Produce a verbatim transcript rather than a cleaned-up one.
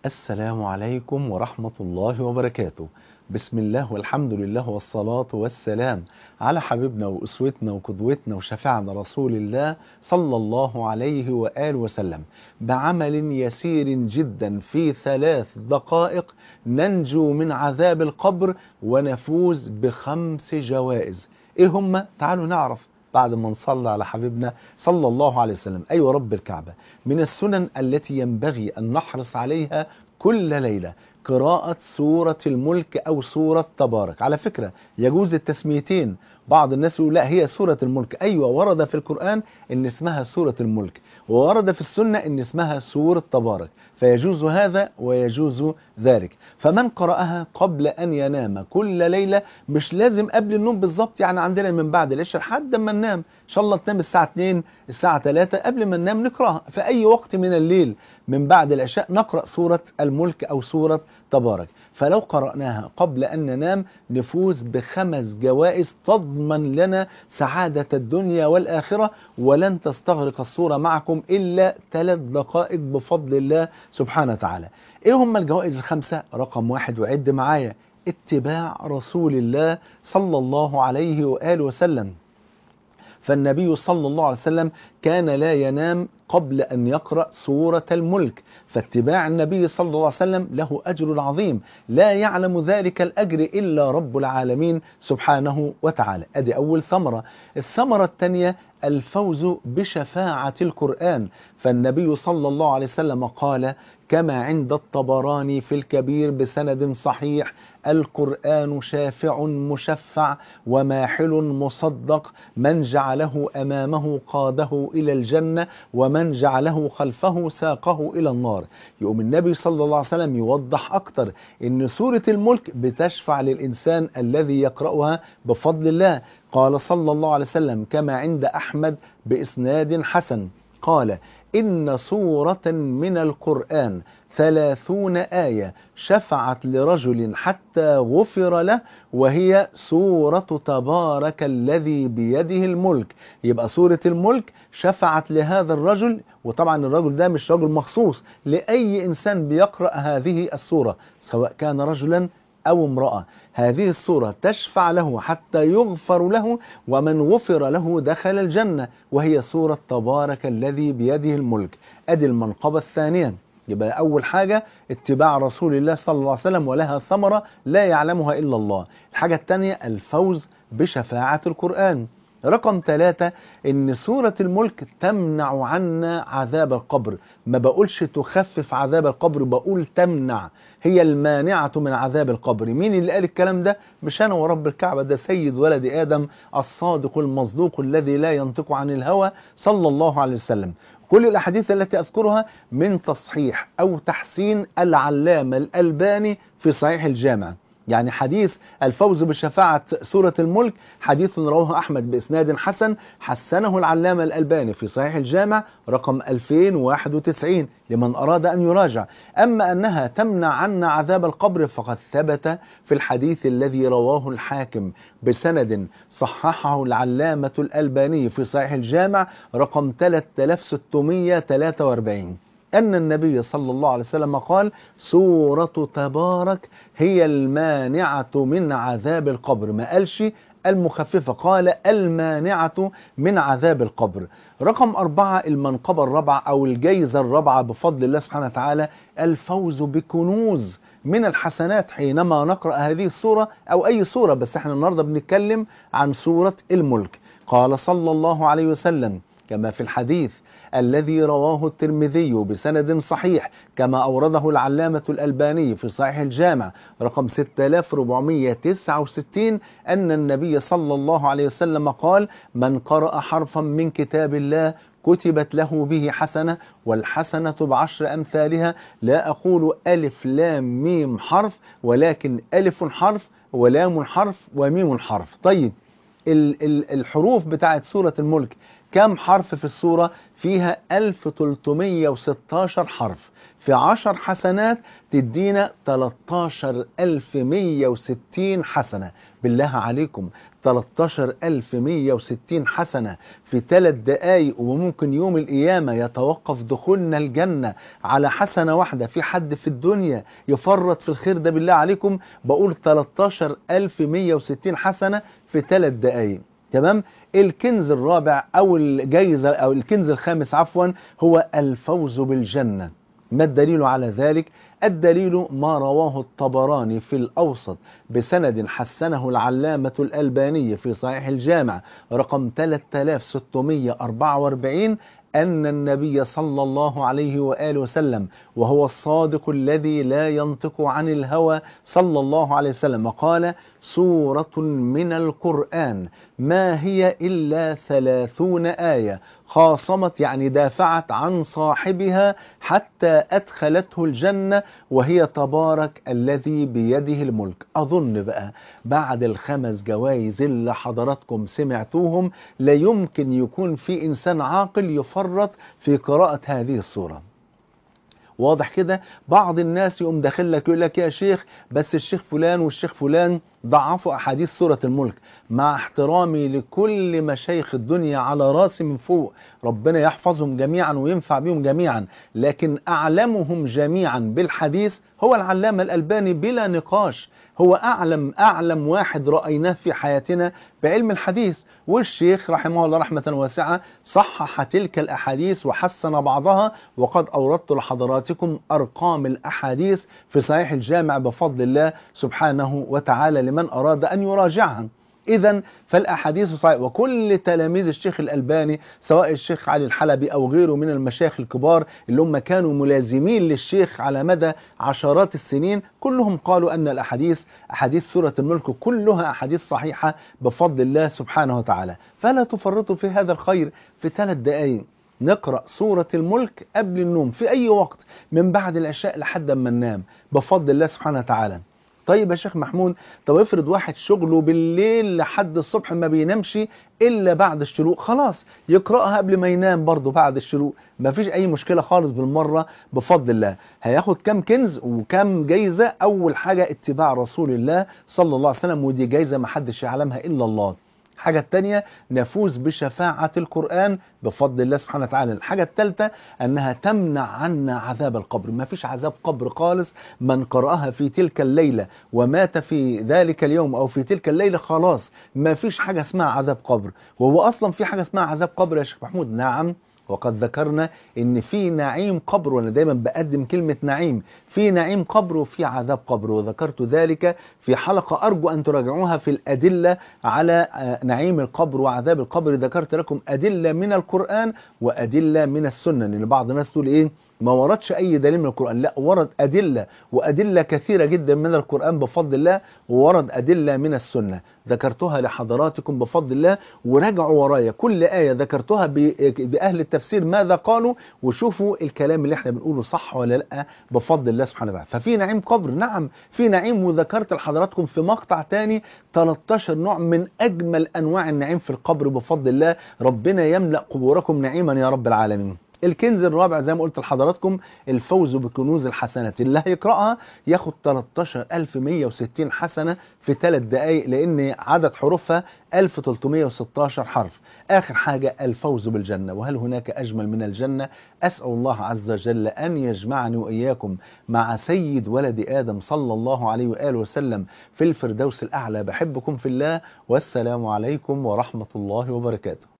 السلام عليكم ورحمة الله وبركاته. بسم الله والحمد لله والصلاة والسلام على حبيبنا وأسوتنا وقدوتنا وشفيعنا رسول الله صلى الله عليه وآله وسلم. بعمل يسير جدا في ثلاث دقائق ننجو من عذاب القبر ونفوز بخمس جوائز. إيه هم؟ تعالوا نعرف بعد ما نصلي على حبيبنا صلى الله عليه وسلم. أيوة رب الكعبة، من السنن التي ينبغي أن نحرص عليها كل ليلة قراءة سورة الملك أو سورة تبارك. على فكرة يجوز التسميتين، بعض الناس يقول لا هي سورة الملك. أيوة ورد في القرآن إن اسمها سورة الملك، وورد في السنة إن اسمها سورة تبارك، فيجوز هذا ويجوز ذلك. فمن قرأها قبل أن ينام كل ليلة، مش لازم قبل النوم بالظبط، يعني عندنا من بعد العشاء لحد ما ننام، إن شاء الله تنام الساعة اتنين الساعة تلاتة، قبل ما ننام نقرأها في أي وقت من الليل من بعد العشاء، نقرأ سورة الملك أو سورة تبارك. فلو قرأناها قبل أن ننام نفوز بخمس جوائز تضمن لنا سعادة الدنيا والآخرة، ولن تستغرق الصورة معكم إلا ثلاث دقائق بفضل الله سبحانه وتعالى. إيه هم الجوائز الخمسة؟ رقم واحد وعد معايا: اتباع رسول الله صلى الله عليه وآله وسلم. فالنبي صلى الله عليه وسلم كان لا ينام قبل أن يقرأ سورة الملك، فاتباع النبي صلى الله عليه وسلم له أجر عظيم لا يعلم ذلك الأجر إلا رب العالمين سبحانه وتعالى. أدي أول ثمرة. الثمرة الثانية الفوز بشفاعة القرآن، فالنبي صلى الله عليه وسلم قال كما عند الطبراني في الكبير بسند صحيح: القرآن شافع مشفع وماحل مصدق، من جعله أمامه قاده إلى الجنة ومن جعله خلفه ساقه إلى النار. يقوم النبي صلى الله عليه وسلم يوضح أكتر إن سورة الملك بتشفع للإنسان الذي يقرأها بفضل الله. قال صلى الله عليه وسلم كما عند أحمد بإسناد حسن قال: إن سورة من القرآن ثلاثون آية شفعت لرجل حتى غفر له، وهي سورة تبارك الذي بيده الملك. يبقى سورة الملك شفعت لهذا الرجل، وطبعا الرجل ده مش رجل مخصوص، لأي إنسان بيقرأ هذه السورة سواء كان رجلا أو امرأة، هذه السورة تشفع له حتى يغفر له، ومن غفر له دخل الجنة، وهي سورة تبارك الذي بيده الملك. أدي المنقبة الثانية. يبقى أول حاجة اتباع رسول الله صلى الله عليه وسلم، ولها ثمرة لا يعلمها إلا الله. الحاجة الثانية الفوز بشفاعة القرآن. رقم ثلاثة إن سورة الملك تمنع عنا عذاب القبر. ما بقولش تخفف عذاب القبر، بقول تمنع، هي المانعة من عذاب القبر. مين اللي قال الكلام ده؟ مش أنا ورب الكعبة، ده سيد ولد آدم الصادق المصدوق الذي لا ينطق عن الهوى صلى الله عليه وسلم. كل الأحاديث التي أذكرها من تصحيح أو تحسين العلامة الألباني في صحيح الجامع. يعني حديث الفوز بشفاعة سورة الملك حديث رواه أحمد بإسناد حسن، حسنه العلامة الألباني في صحيح الجامع رقم ألفين وواحد وتسعين لمن أراد أن يراجع. أما أنها تمنع عنا عذاب القبر فقد ثبت في الحديث الذي رواه الحاكم بسند صححه العلامة الألباني في صحيح الجامع رقم ثلاثة آلاف وستمائة وثلاثة وأربعين أن النبي صلى الله عليه وسلم قال: سورة تبارك هي المانعة من عذاب القبر. ما قالش المخففة، قال المانعة من عذاب القبر. رقم أربعة المنقبة الرابعة أو الجيزة الرابعة بفضل الله سبحانه وتعالى الفوز بكنوز من الحسنات حينما نقرأ هذه السورة أو أي سورة، بس احنا النهاردة بنتكلم عن سورة الملك. قال صلى الله عليه وسلم كما في الحديث الذي رواه الترمذي بسند صحيح كما أورده العلامة الألباني في صحيح الجامع رقم ستة آلاف وأربعمائة وتسعة وستين أن النبي صلى الله عليه وسلم قال: من قرأ حرفا من كتاب الله كتبت له به حسنة، والحسنة بعشر أمثالها. لا أقول ألف لام ميم حرف، ولكن ألف حرف ولام حرف وميم حرف. طيب الحروف بتاعت سورة الملك كم حرف في السورة؟ فيها ألف وثلاثمائة وستة عشر حرف، في عشر حسنات تدينا ثلاثة عشر ألف ومائة وستين حسنة. بالله عليكم ثلاثة عشر ألف ومائة وستين حسنة في ثلاث دقايق، وممكن يوم القيامة يتوقف دخولنا الجنة على حسنة واحدة. في حد في الدنيا يفرط في الخير ده؟ بالله عليكم بقول ثلاثة عشر ألف ومائة وستين حسنة في ثلاث دقايق. تمام. الكنز الرابع أو الجائزة أو الكنز الخامس عفوا هو الفوز بالجنة. ما الدليل على ذلك؟ الدليل ما رواه الطبراني في الأوسط بسند حسنه العلامة الألباني في صحيح الجامع رقم ثلاثة آلاف وستمائة وأربعة وأربعين أن النبي صلى الله عليه وآله وسلم وهو الصادق الذي لا ينطق عن الهوى صلى الله عليه وسلم قال: سورة من القرآن ما هي إلا ثلاثون آية خاصمت يعني دافعت عن صاحبها حتى أدخلته الجنة، وهي تبارك الذي بيده الملك. أظن بقى بعد الخمس جوائز اللي حضراتكم سمعتوهم لا يمكن يكون في إنسان عاقل يفرط في قراءة هذه السورة. واضح كده؟ بعض الناس يقوم داخل لك يقول لك يا شيخ بس الشيخ فلان والشيخ فلان ضعفوا أحاديث سورة الملك. مع احترامي لكل مشايخ الدنيا على راسي من فوق، ربنا يحفظهم جميعا وينفع بهم جميعا، لكن أعلمهم جميعا بالحديث هو العلامة الألباني بلا نقاش. هو أعلم أعلم واحد رأيناه في حياتنا بعلم الحديث، والشيخ رحمه الله رحمة واسعة صحح تلك الأحاديث وحسن بعضها، وقد أوردت لحضراتكم أرقام الأحاديث في صحيح الجامع بفضل الله سبحانه وتعالى لمن أراد أن يراجعها. إذن فالأحاديث صحيحة، وكل تلاميذ الشيخ الألباني سواء الشيخ علي الحلبي أو غيره من المشايخ الكبار اللي هم كانوا ملازمين للشيخ على مدى عشرات السنين، كلهم قالوا أن الأحاديث أحاديث سورة الملك كلها أحاديث صحيحة بفضل الله سبحانه وتعالى. فلا تفرطوا في هذا الخير. في ثلاث دقائق نقرأ سورة الملك قبل النوم في أي وقت من بعد العشاء لحد ما ننام بفضل الله سبحانه وتعالى. طيب يا شيخ محمود، طب افرض واحد شغله بالليل لحد الصبح ما بينامش إلا بعد الشروق، خلاص يقرأها قبل ما ينام برضه بعد الشروق، ما فيش أي مشكلة خالص بالمرة بفضل الله. هياخد كم كنز وكم جايزة؟ أول حاجة اتباع رسول الله صلى الله عليه وسلم، ودي جايزة ما حدش يعلمها إلا الله. الحاجة الثانية نفوز بشفاعة القرآن بفضل الله سبحانه وتعالى. الحاجة الثالثة أنها تمنع عنا عذاب القبر، ما فيش عذاب قبر خالص. من قرأها في تلك الليلة ومات في ذلك اليوم أو في تلك الليلة خلاص ما فيش حاجة اسمها عذاب قبر. وهو أصلا في حاجة اسمها عذاب قبر يا شيخ محمود؟ نعم، وقد ذكرنا ان في نعيم قبر، وانا دايما بقدم كلمة نعيم، في نعيم قبر وفي عذاب قبر، وذكرت ذلك في حلقة ارجو ان تراجعوها في الادلة على نعيم القبر وعذاب القبر. ذكرت لكم ادلة من القرآن وادلة من السنة، لان بعض الناس تقول ايه ما وردش اي دليل من القرآن. لا، ورد ادلة وادلة كثيرة جدا من القرآن بفضل الله، وورد ادلة من السنة ذكرتها لحضراتكم بفضل الله. وراجعوا ورايا كل آية ذكرتها بأهل التفسير ماذا قالوا، وشوفوا الكلام اللي احنا بنقوله صح ولا لا بفضل الله سبحانه وتعالى. ففي نعيم قبر، نعم في نعيم، وذكرت لحضراتكم في مقطع تاني ثلاثة عشر نوع من أجمل أنواع النعيم في القبر بفضل الله. ربنا يملأ قبوركم نعيما يا رب العالمين. الكنز الرابع زي ما قلت لحضراتكم الفوز بكنوز الحسنات، اللي هيقرأها ياخد ثلاثة عشر ألف ومائة وستين حسنة في ثلاث دقائق، لأن عدد حروفها ألف وثلاثمائة وستة عشر حرف. آخر حاجة الفوز بالجنة، وهل هناك أجمل من الجنة؟ أسأل الله عز وجل أن يجمعني وإياكم مع سيد ولد آدم صلى الله عليه وآله وسلم في الفردوس الأعلى. بحبكم في الله، والسلام عليكم ورحمة الله وبركاته.